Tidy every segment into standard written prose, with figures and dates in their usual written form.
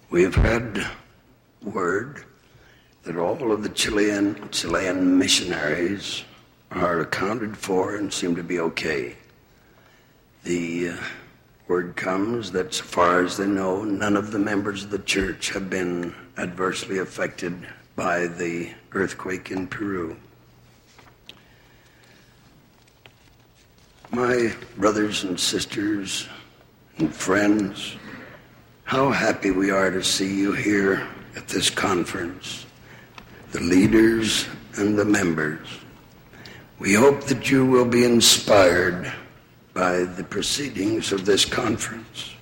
We have had word that all of the Chilean missionaries are accounted for and seem to be okay. The word comes that, so far as they know, none of the members of the church have been adversely affected by the earthquake in Peru. My brothers and sisters and friends, how happy we are to see you here at this conference, the leaders and the members. We hope that you will be inspired by the proceedings of this conference.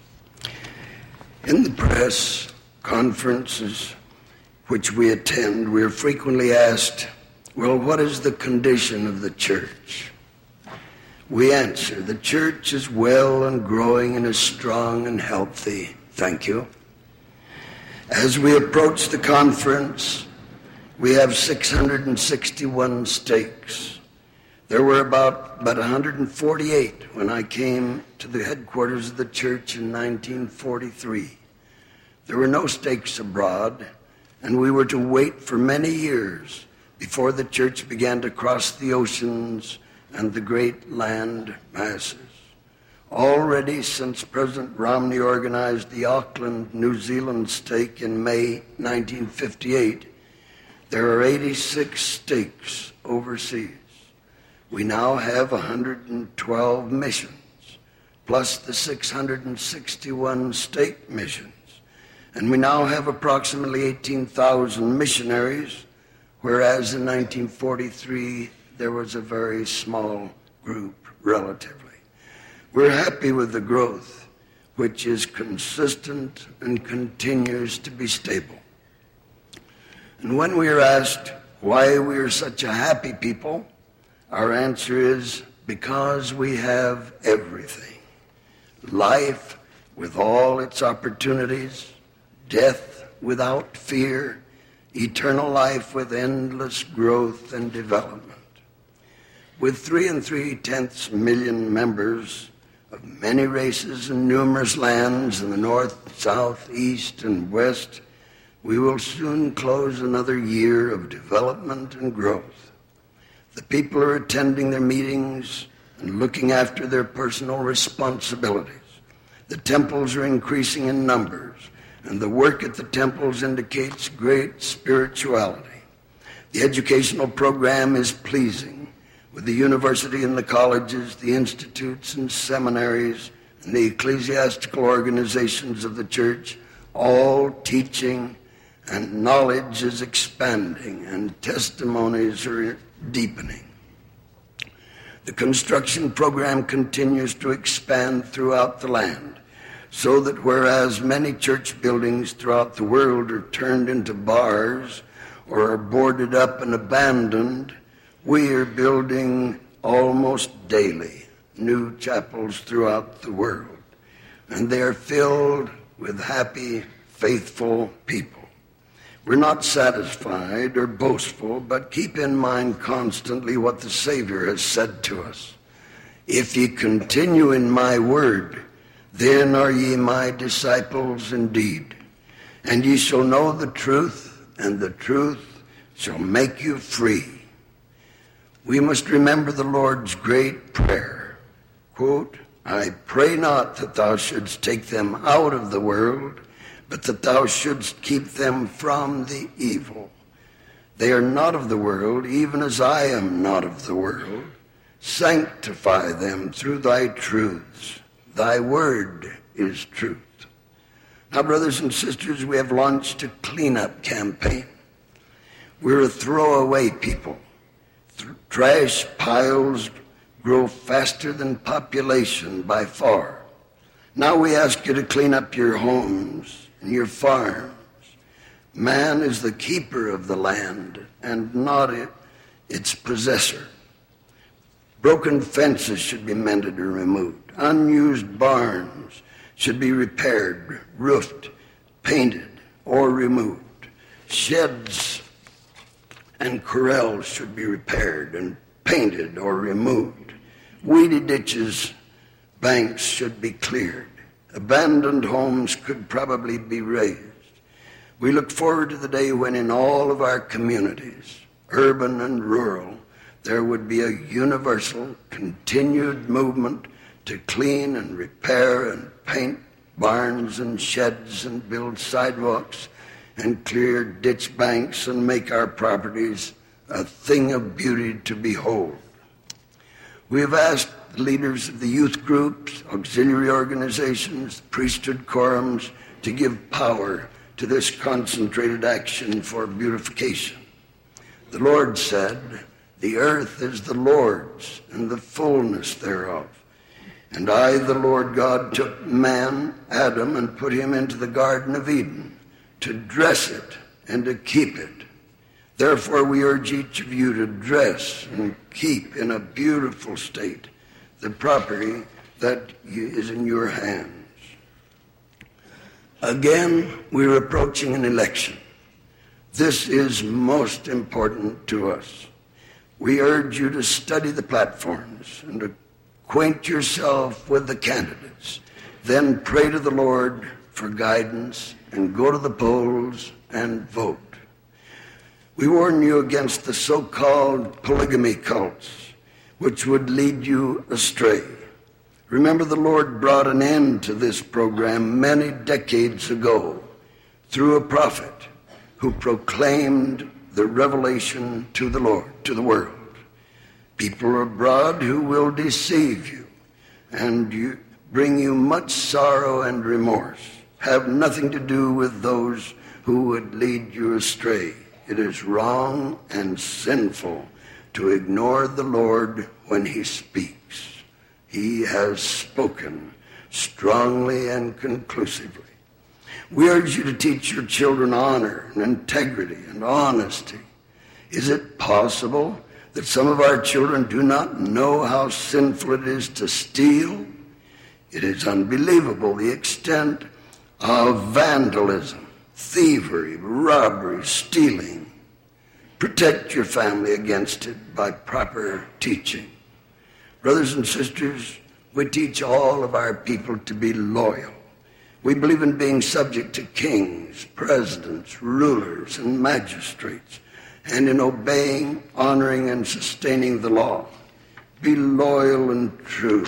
In the press conferences which we attend, we are frequently asked, well, what is the condition of the church? We answer, the church is well and growing and is strong and healthy. Thank you. As we approach the conference, we have 661 stakes. There were about 148 when I came to the headquarters of the church in 1943. There were no stakes abroad, and we were to wait for many years before the church began to cross the oceans and the great land masses. Already since President Romney organized the Auckland, New Zealand stake in May 1958, there are 86 stakes overseas. We now have 112 missions, plus the 661 stake missions. And we now have approximately 18,000 missionaries, whereas in 1943 there was a very small group, relatively. We're happy with the growth, which is consistent and continues to be stable. And when we are asked why we are such a happy people, our answer is because we have everything. Life with all its opportunities, death without fear, eternal life with endless growth and development. With 3 3/10 million members of many races and numerous lands in the north, south, east, and west, we will soon close another year of development and growth. The people are attending their meetings and looking after their personal responsibilities. The temples are increasing in numbers, and the work at the temples indicates great spirituality. The educational program is pleasing, with the university and the colleges, the institutes and seminaries, and the ecclesiastical organizations of the church, all teaching, and knowledge is expanding, and testimonies are deepening. The construction program continues to expand throughout the land, so that whereas many church buildings throughout the world are turned into bars or are boarded up and abandoned, we are building almost daily new chapels throughout the world, and they are filled with happy, faithful people. We're not satisfied or boastful, but keep in mind constantly what the Savior has said to us. If ye continue in my word, then are ye my disciples indeed, and ye shall know the truth, and the truth shall make you free. We must remember the Lord's great prayer. Quote, I pray not that thou shouldst take them out of the world, but that thou shouldst keep them from the evil. They are not of the world, even as I am not of the world. Sanctify them through thy truths. Thy word is truth. Now, brothers and sisters, we have launched a cleanup campaign. We're a throwaway people. Trash piles grow faster than population by far. Now we ask you to clean up your homes and your farms. Man is the keeper of the land and not its possessor. Broken fences should be mended or removed. Unused barns should be repaired, roofed, painted, or removed. Sheds and corrals should be repaired and painted or removed. Weedy ditches, banks should be cleared. Abandoned homes could probably be raised. We look forward to the day when in all of our communities, urban and rural, there would be a universal, continued movement to clean and repair and paint barns and sheds and build sidewalks and clear ditch banks and make our properties a thing of beauty to behold. We have asked the leaders of the youth groups, auxiliary organizations, priesthood quorums to give power to this concentrated action for beautification. The Lord said, "The earth is the Lord's, and the fullness thereof. And I, the Lord God, took man, Adam, and put him into the Garden of Eden to dress it and to keep it. Therefore we urge each of you to dress and keep in a beautiful state the property that is in your hands." Again, we're approaching an election. This is most important to us. We urge you to study the platforms and acquaint yourself with the candidates. Then pray to the Lord for guidance and go to the polls and vote. We warn you against the so-called polygamy cults, which would lead you astray. Remember, the Lord brought an end to this program many decades ago through a prophet who proclaimed the revelation to the Lord, to the world. People abroad who will deceive you and bring you much sorrow and remorse have nothing to do with those who would lead you astray. It is wrong and sinful to ignore the Lord when he speaks. He has spoken strongly and conclusively. We urge you to teach your children honor and integrity and honesty. Is it possible that some of our children do not know how sinful it is to steal? It is unbelievable the extent of vandalism, thievery, robbery, stealing. Protect your family against it by proper teaching. Brothers and sisters, we teach all of our people to be loyal. We believe in being subject to kings, presidents, rulers, and magistrates, and in obeying, honoring, and sustaining the law. Be loyal and true.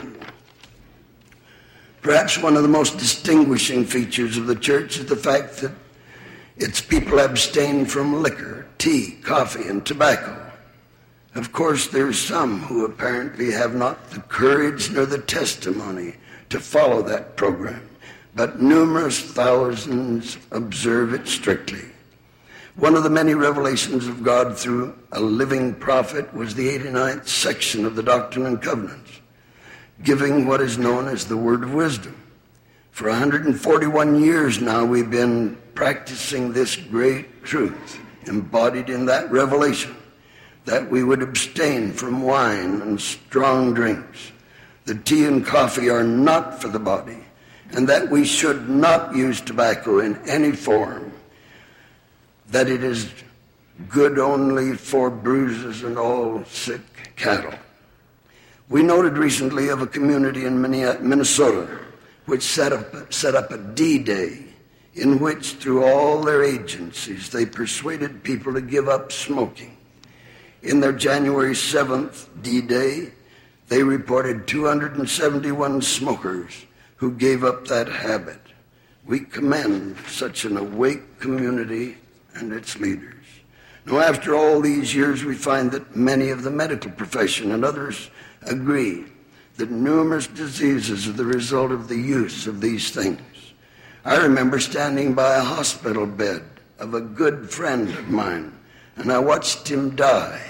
Perhaps one of the most distinguishing features of the church is the fact that its people abstain from liquor, tea, coffee, and tobacco. Of course, there are some who apparently have not the courage nor the testimony to follow that program, but numerous thousands observe it strictly. One of the many revelations of God through a living prophet was the 89th section of the Doctrine and Covenants, giving what is known as the word of wisdom. For 141 years now, we've been practicing this great truth embodied in that revelation, that we would abstain from wine and strong drinks. The tea and coffee are not for the body, and that we should not use tobacco in any form, that it is good only for bruises and all sick cattle. We noted recently of a community in Minnesota which set up a D-Day in which, through all their agencies, they persuaded people to give up smoking. In their January 7th D-Day, they reported 271 smokers who gave up that habit. We commend such an awake community and its leaders. Now, after all these years, we find that many of the medical profession and others agree that numerous diseases are the result of the use of these things. I remember standing by a hospital bed of a good friend of mine, and I watched him die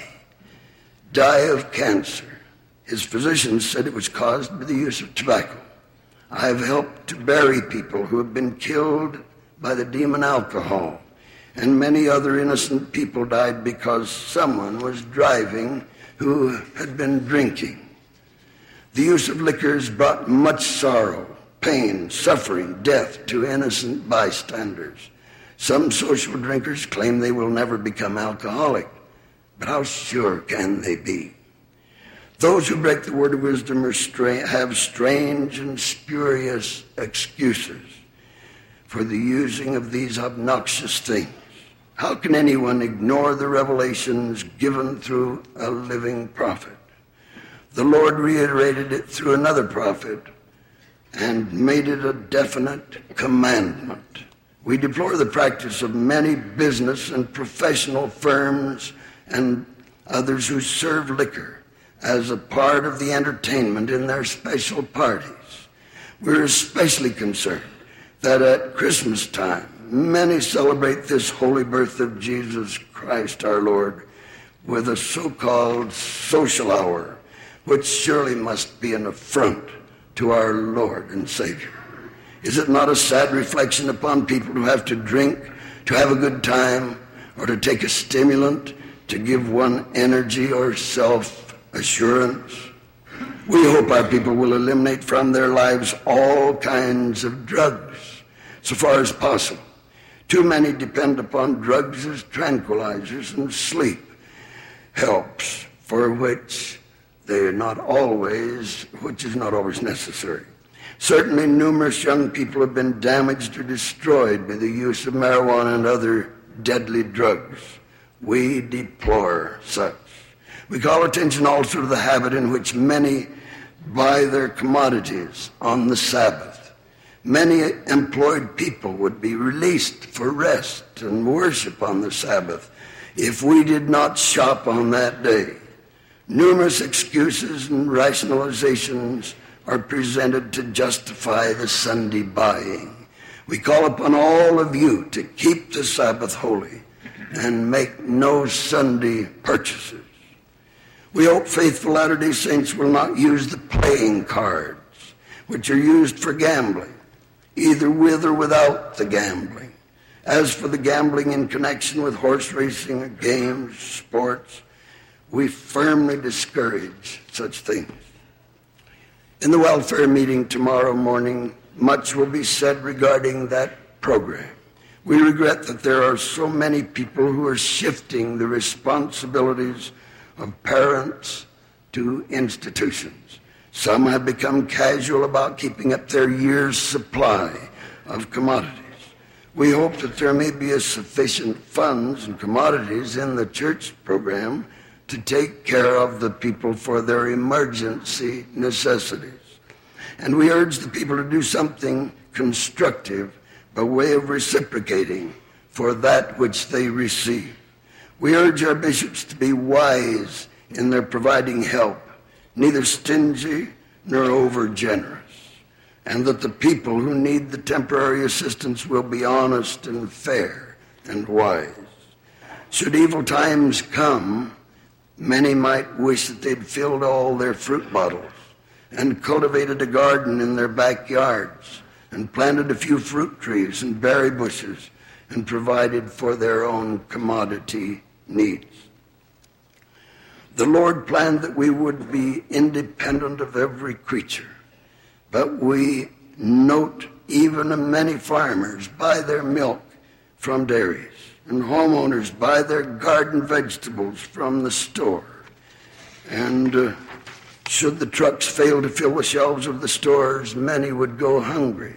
of cancer. His physicians said it was caused by the use of tobacco. I have helped to bury people who have been killed by the demon alcohol, and many other innocent people died because someone was driving who had been drinking. The use of liquor has brought much sorrow, pain, suffering, death to innocent bystanders. Some social drinkers claim they will never become alcoholic, but how sure can they be? Those who break the word of wisdom have strange and spurious excuses. for the using of these obnoxious things. How can anyone ignore the revelations given through a living prophet? The Lord reiterated it through another prophet and made it a definite commandment. We deplore the practice of many business and professional firms and others who serve liquor as a part of the entertainment in their special parties. We're especially concerned that at Christmas time, many celebrate this holy birth of Jesus Christ our Lord with a so-called social hour, which surely must be an affront to our Lord and Savior. Is it not a sad reflection upon people who have to drink, to have a good time, or to take a stimulant to give one energy or self-assurance? We hope our people will eliminate from their lives all kinds of drugs, so far as possible. Too many depend upon drugs as tranquilizers and sleep helps, which is not always necessary. Certainly numerous young people have been damaged or destroyed by the use of marijuana and other deadly drugs. We deplore such. We call attention also to the habit in which many buy their commodities on the Sabbath. Many employed people would be released for rest and worship on the Sabbath if we did not shop on that day. Numerous excuses and rationalizations are presented to justify the Sunday buying. We call upon all of you to keep the Sabbath holy and make no Sunday purchases. We hope faithful Latter-day Saints will not use the playing cards, which are used for gambling, either with or without the gambling. As for the gambling in connection with horse racing, games, sports, we firmly discourage such things. In the welfare meeting tomorrow morning, much will be said regarding that program. We regret that there are so many people who are shifting the responsibilities of parents to institutions. Some have become casual about keeping up their year's supply of commodities. We hope that there may be sufficient funds and commodities in the church program to take care of the people for their emergency necessities. And we urge the people to do something constructive by way of reciprocating for that which they receive. We urge our bishops to be wise in their providing help, neither stingy nor over-generous, and that the people who need the temporary assistance will be honest and fair and wise. Should evil times come, many might wish that they'd filled all their fruit bottles and cultivated a garden in their backyards and planted a few fruit trees and berry bushes and provided for their own commodity needs. The Lord planned that we would be independent of every creature, but we note even many farmers buy their milk from dairies, and homeowners buy their garden vegetables from the store. And should the trucks fail to fill the shelves of the stores, many would go hungry.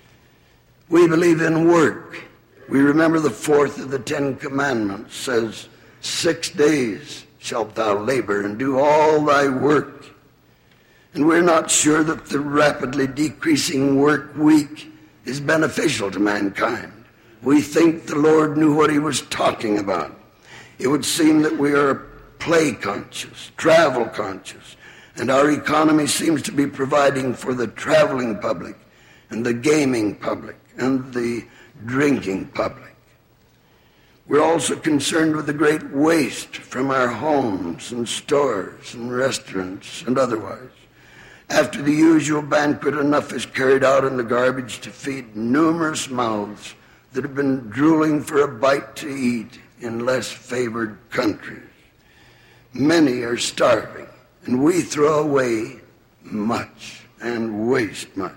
We believe in work. We remember the fourth of the 10 Commandments says, 6 days shalt thou labor and do all thy work. And we're not sure that the rapidly decreasing work week is beneficial to mankind. We think the Lord knew what he was talking about. It would seem that we are play conscious, travel conscious, and our economy seems to be providing for the traveling public and the gaming public and the drinking public. We're also concerned with the great waste from our homes and stores and restaurants and otherwise. After the usual banquet, enough is carried out in the garbage to feed numerous mouths that have been drooling for a bite to eat in less favored countries. Many are starving, and we throw away much and waste much.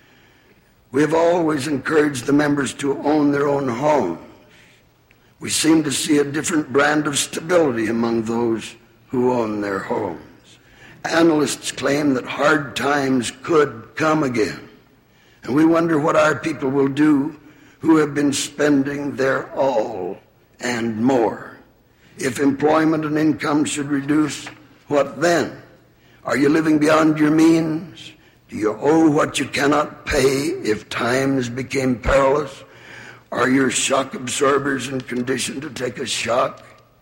We have always encouraged the members to own their own homes. We seem to see a different brand of stability among those who own their homes. Analysts claim that hard times could come again, and we wonder what our people will do who have been spending their all and more. If employment and income should reduce, what then? Are you living beyond your means? Do you owe what you cannot pay if times became perilous? Are your shock absorbers in condition to take a shock?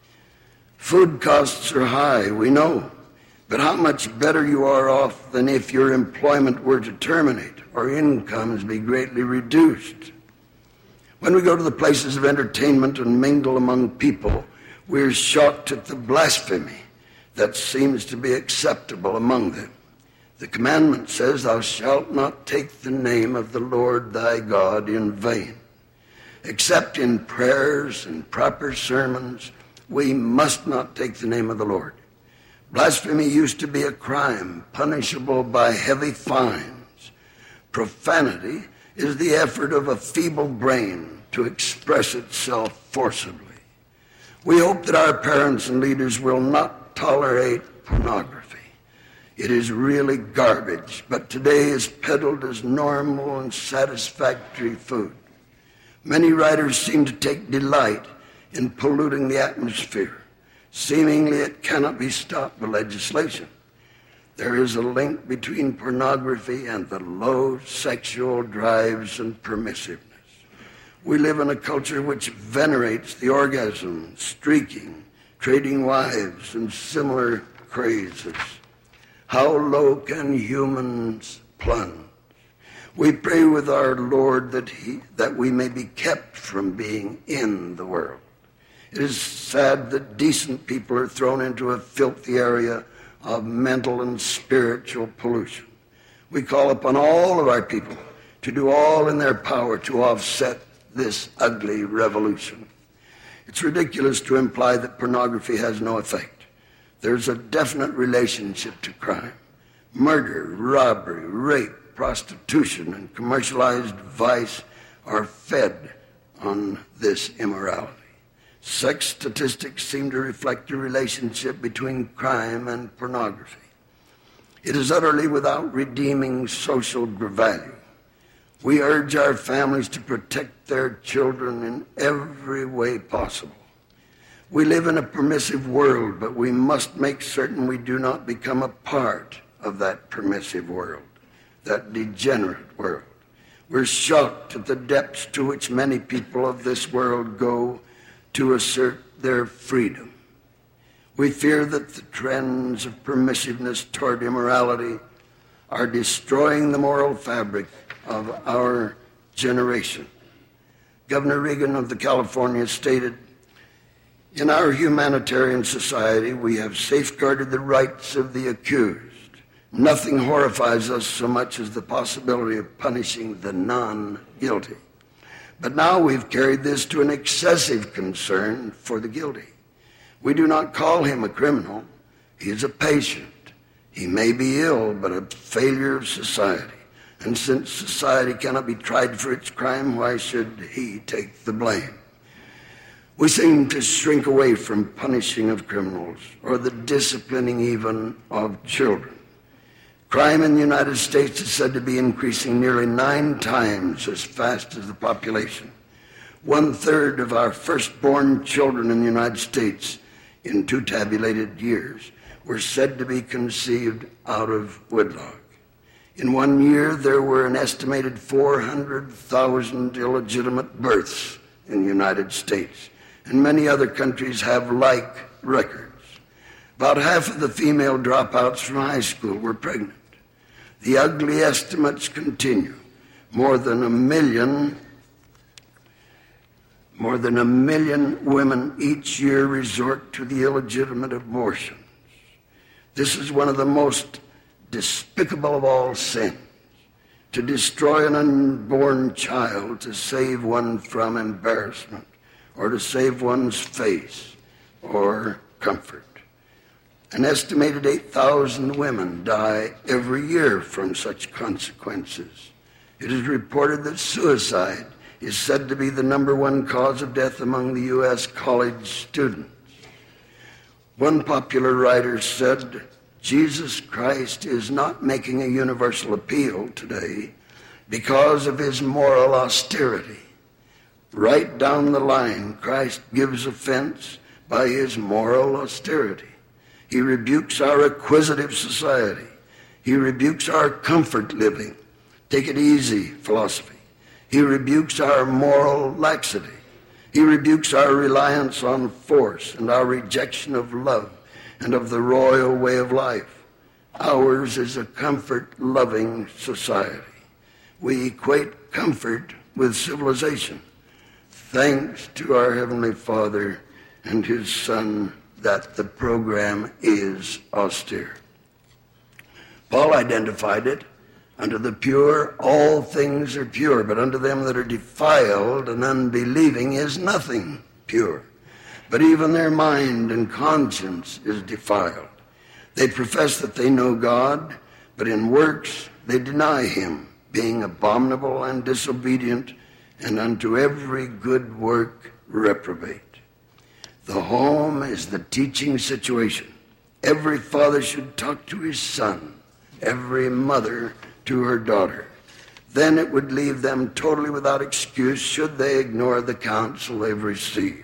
Food costs are high, we know. But how much better you are off than if your employment were to terminate or incomes be greatly reduced. When we go to the places of entertainment and mingle among people, we're shocked at the blasphemy that seems to be acceptable among them. The commandment says, "Thou shalt not take the name of the Lord thy God in vain." Except in prayers and proper sermons, we must not take the name of the Lord. Blasphemy used to be a crime punishable by heavy fines. Profanity is the effort of a feeble brain to express itself forcibly. We hope that our parents and leaders will not tolerate pornography. It is really garbage, but today is peddled as normal and satisfactory food. Many writers seem to take delight in polluting the atmosphere. Seemingly it cannot be stopped by legislation. There is a link between pornography and the low sexual drives and permissiveness. We live in a culture which venerates the orgasm, streaking, trading wives, and similar crazes. How low can humans plunge? We pray with our Lord that we may be kept from being in the world. It is sad that decent people are thrown into a filthy area of mental and spiritual pollution. We call upon all of our people to do all in their power to offset this ugly revolution. It's ridiculous to imply that pornography has no effect. There's a definite relationship to crime. Murder, robbery, rape, prostitution, and commercialized vice are fed on this immorality. Sex statistics seem to reflect the relationship between crime and pornography. It is utterly without redeeming social value. We urge our families to protect their children in every way possible. We live in a permissive world, but we must make certain we do not become a part of that permissive world, that degenerate world. We're shocked at the depths to which many people of this world go to assert their freedom. We fear that the trends of permissiveness toward immorality are destroying the moral fabric of our generation. Governor Reagan of California stated, "In our humanitarian society, we have safeguarded the rights of the accused. Nothing horrifies us so much as the possibility of punishing the non-guilty. But now we've carried this to an excessive concern for the guilty. We do not call him a criminal. He is a patient. He may be ill, but a failure of society. And since society cannot be tried for its crime, why should he take the blame?" We seem to shrink away from punishing of criminals or the disciplining even of children. Crime in the United States is said to be increasing nearly 9 times as fast as the population. 1/3 of our firstborn children in the United States in 2 tabulated years were said to be conceived out of wedlock. In 1 year, there were an estimated 400,000 illegitimate births in the United States, and many other countries have like records. About half of the female dropouts from high school were pregnant. The ugly estimates continue. More than a million women each year resort to the illegitimate abortions. This is one of the most despicable of all sins, to destroy an unborn child to save one from embarrassment or to save one's face or comfort. An estimated 8,000 women die every year from such consequences. It is reported that suicide is said to be the #1 cause of death among the U.S. college students. One popular writer said, "Jesus Christ is not making a universal appeal today because of his moral austerity. Right down the line, Christ gives offense by his moral austerity. He rebukes our acquisitive society. He rebukes our comfort living, take it easy philosophy. He rebukes our moral laxity. He rebukes our reliance on force and our rejection of love and of the royal way of life. Ours is a comfort-loving society. We equate comfort with civilization. Thanks to our Heavenly Father and his Son that the program is austere. Paul identified it. Unto the pure, all things are pure, but unto them that are defiled and unbelieving is nothing pure. But even their mind and conscience is defiled. They profess that they know God, but in works they deny him, being abominable and disobedient, and unto every good work reprobate. The home is the teaching situation. Every father should talk to his son, every mother to her daughter. Then it would leave them totally without excuse should they ignore the counsel they've received.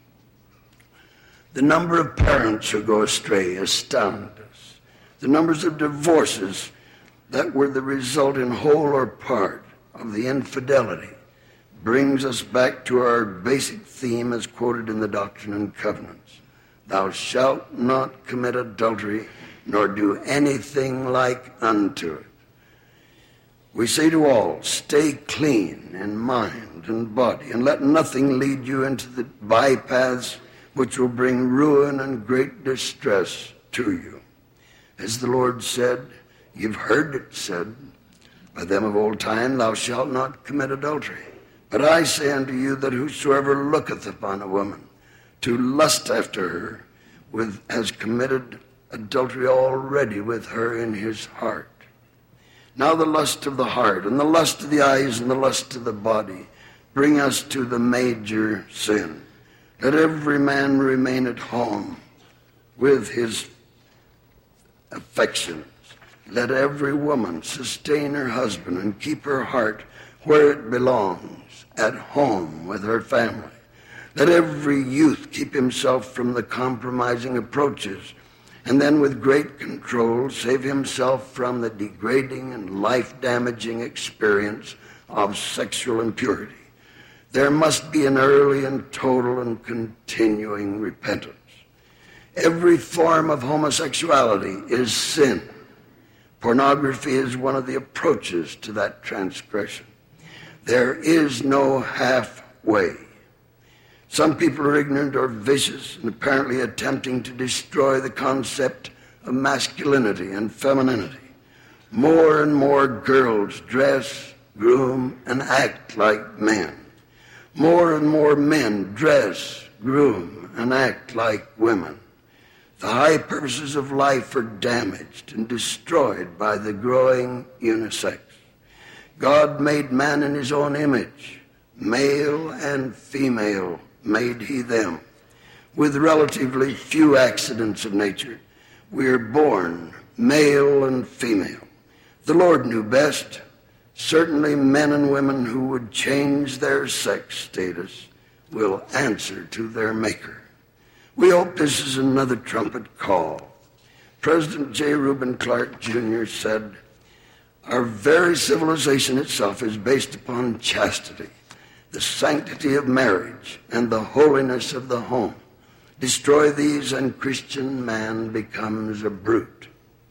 The number of parents who go astray astound us. The numbers of divorces that were the result in whole or part of the infidelity brings us back to our basic theme as quoted in the Doctrine and Covenants. Thou shalt not commit adultery, nor do anything like unto it. We say to all, stay clean in mind and body, and let nothing lead you into the bypaths which will bring ruin and great distress to you. As the Lord said, you've heard it said by them of old time, thou shalt not commit adultery. But I say unto you that whosoever looketh upon a woman to lust after her has committed adultery already with her in his heart. Now the lust of the heart and the lust of the eyes and the lust of the body bring us to the major sin. Let every man remain at home with his affections. Let every woman sustain her husband and keep her heart where it belongs, at home with her family. Let every youth keep himself from the compromising approaches, and then with great control save himself from the degrading and life-damaging experience of sexual impurity. There must be an early and total and continuing repentance. Every form of homosexuality is sin. Pornography is one of the approaches to that transgression. There is no halfway. Some people are ignorant or vicious and apparently attempting to destroy the concept of masculinity and femininity. More and more girls dress, groom, and act like men. More and more men dress, groom, and act like women. The high purposes of life are damaged and destroyed by the growing unisex. God made man in his own image. Male and female made he them. With relatively few accidents of nature, we are born male and female. The Lord knew best. Certainly men and women who would change their sex status will answer to their Maker. We hope this is another trumpet call. President J. Reuben Clark, Jr. said, our very civilization itself is based upon chastity, the sanctity of marriage, and the holiness of the home. Destroy these, and Christian man becomes a brute.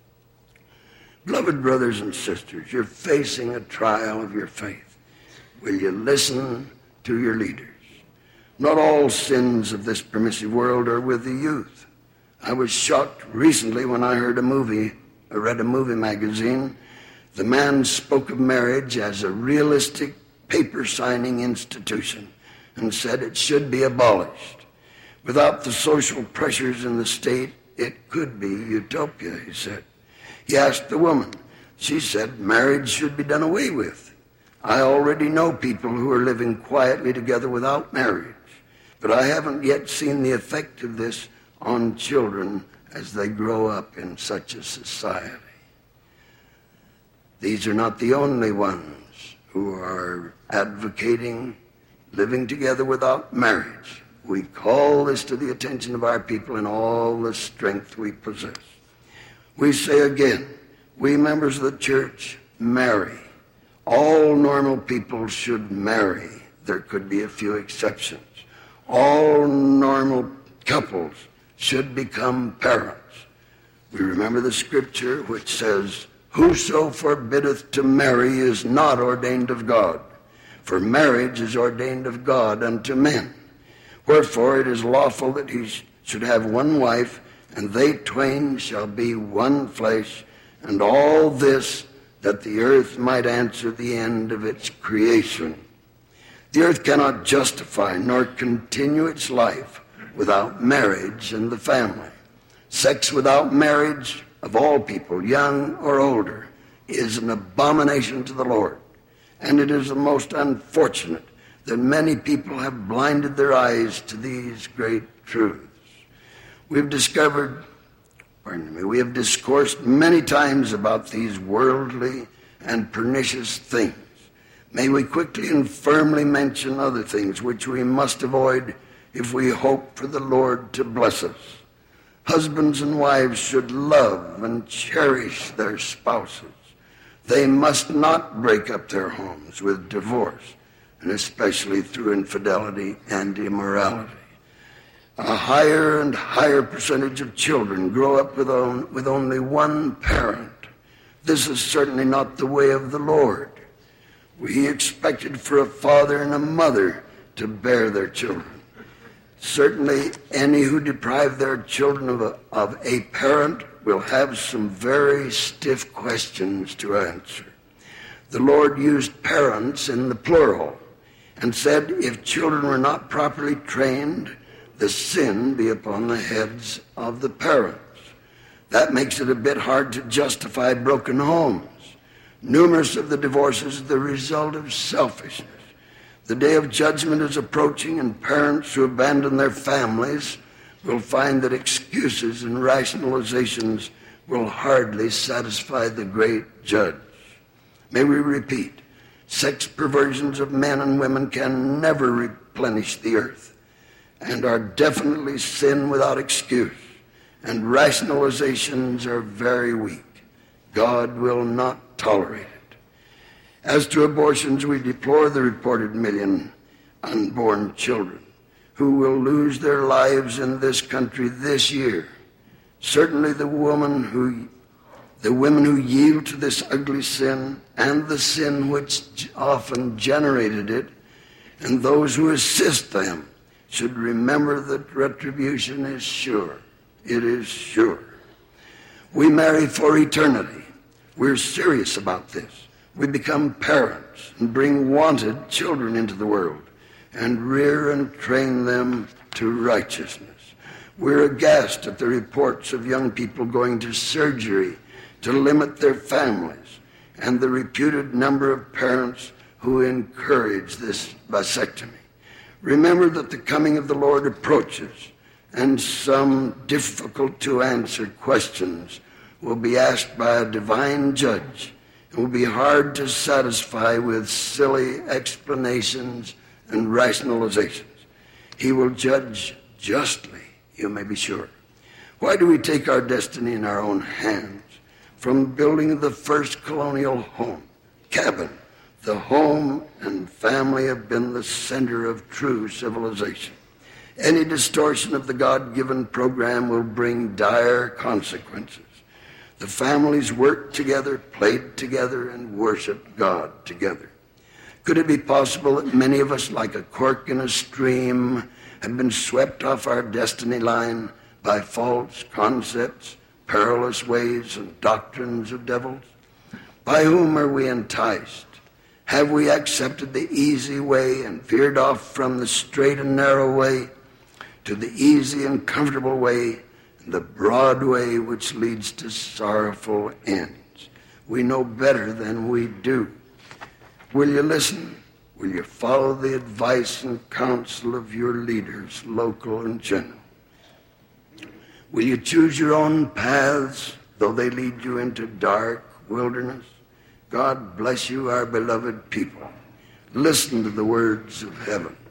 Beloved brothers and sisters, you're facing a trial of your faith. Will you listen to your leaders? Not all sins of this permissive world are with the youth. I was shocked recently when I read a movie magazine. The man spoke of marriage as a realistic paper-signing institution and said it should be abolished. Without the social pressures in the state, it could be utopia, he said. He asked the woman. She said marriage should be done away with. I already know people who are living quietly together without marriage, but I haven't yet seen the effect of this on children as they grow up in such a society. These are not the only ones who are advocating living together without marriage. We call this to the attention of our people in all the strength we possess. We say again, we members of the church marry. All normal people should marry. There could be a few exceptions. All normal couples should become parents. We remember the scripture which says, "Whoso forbiddeth to marry is not ordained of God, for marriage is ordained of God unto men. Wherefore it is lawful that he should have one wife, and they twain shall be one flesh, and all this that the earth might answer the end of its creation." The earth cannot justify nor continue its life without marriage and the family. Sex without marriage of all people, young or older, is an abomination to the Lord. And it is the most unfortunate that many people have blinded their eyes to these great truths. We have discoursed many times about these worldly and pernicious things. May we quickly and firmly mention other things which we must avoid if we hope for the Lord to bless us. Husbands and wives should love and cherish their spouses. They must not break up their homes with divorce, and especially through infidelity and immorality. A higher and higher percentage of children grow up with only one parent. This is certainly not the way of the Lord. We expected for a father and a mother to bear their children. Certainly, any who deprive their children of a parent will have some very stiff questions to answer. The Lord used parents in the plural and said, if children were not properly trained, the sin be upon the heads of the parents. That makes it a bit hard to justify broken homes. Numerous of the divorces are the result of selfishness. The day of judgment is approaching, and parents who abandon their families will find that excuses and rationalizations will hardly satisfy the great judge. May we repeat, sex perversions of men and women can never replenish the earth and are definitely sin without excuse, and rationalizations are very weak. God will not tolerate it. As to abortions, we deplore the reported million unborn children who will lose their lives in this country this year. Certainly the women who yield to this ugly sin and the sin which often generated it, and those who assist them, should remember that retribution is sure. It is sure. We marry for eternity. We're serious about this. We become parents and bring wanted children into the world and rear and train them to righteousness. We're aghast at the reports of young people going to surgery to limit their families and the reputed number of parents who encourage this vasectomy. Remember that the coming of the Lord approaches, and some difficult to answer questions will be asked by a divine judge. It will be hard to satisfy with silly explanations and rationalizations. He will judge justly, you may be sure. Why do we take our destiny in our own hands? From building the first colonial home, cabin, the home and family have been the center of true civilization. Any distortion of the God-given program will bring dire consequences. The families worked together, played together, and worshiped God together. Could it be possible that many of us, like a cork in a stream, have been swept off our destiny line by false concepts, perilous ways, and doctrines of devils? By whom are we enticed? Have we accepted the easy way and veered off from the straight and narrow way to the easy and comfortable way, the broad way which leads to sorrowful ends? We know better than we do. Will you listen? Will you follow the advice and counsel of your leaders, local and general? Will you choose your own paths, though they lead you into dark wilderness? God bless you, our beloved people. Listen to the words of heaven.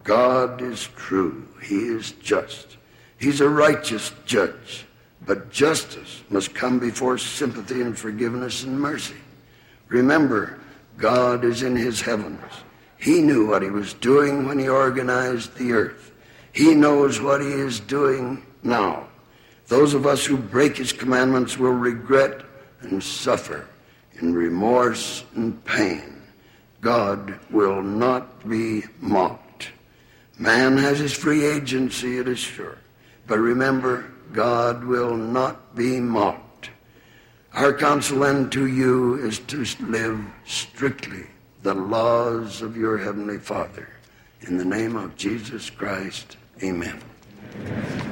God is true. He is just. He's a righteous judge. But justice must come before sympathy and forgiveness and mercy. Remember, God is in his heavens. He knew what he was doing when he organized the earth. He knows what he is doing now. Those of us who break his commandments will regret and suffer in remorse and pain. God will not be mocked. Man has his free agency, it is sure. But remember, God will not be mocked. Our counsel then to you is to live strictly the laws of your heavenly Father. In the name of Jesus Christ, amen.